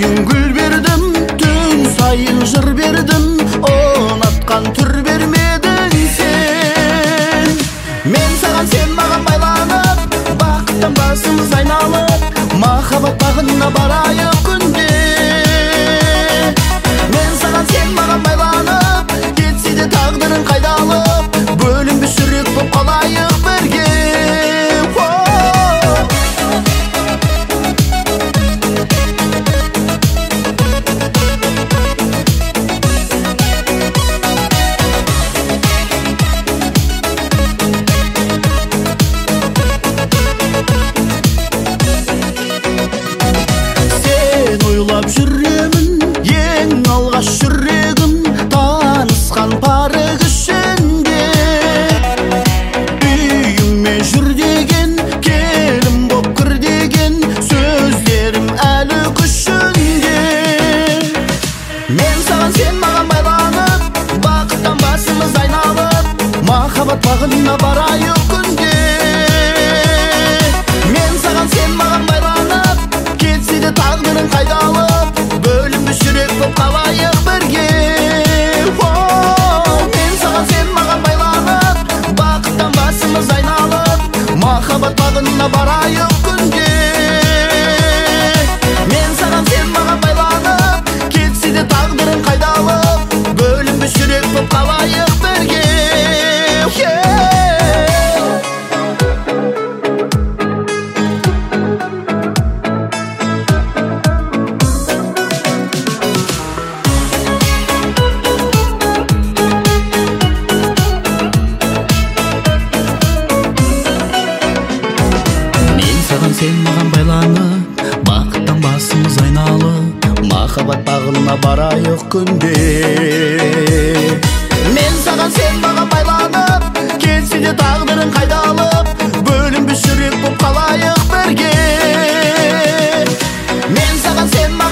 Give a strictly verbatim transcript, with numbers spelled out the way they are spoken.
Үйің гүл бердім, түн сайын жыр бердім, ұнатқан түр бермедің сен. Мен саған, сен маған байланып, бақыттан басымыз айналып, махаббат бағына барайық күнде. Мен саған, сен маған байланып, кетсе де тағдырың қайдалып, бөлінбес жүрек боп қалайық бірге. Жүремін ең алғаш жүрегім танысқан парық ішінде. Үйіме жүр деген, келін боп кір деген сөздерім әлі күшінде. Мен саған, сен маған байланып, бақыттан басымыз айналып, махаббат бағына барайық күнде. Мен саған, сен маған байланып, кетсе де тағдырың қайдалып, бөлінбес жүрек боп қалайық бірге. Мен саған, сен маған байланып, бақыттан басымыз айналып, махаббат бағына барайық күнде. Мен саған, сен маған байланып, кетсе де тағдырың қайдалып, бөлінбес жүрек боп қалайық бірге. Сен маған байланып, бақыттан басымыз айналып, махаббат бағына барайық күнде. Мен саған, сен маған байланып, кетсе де тағы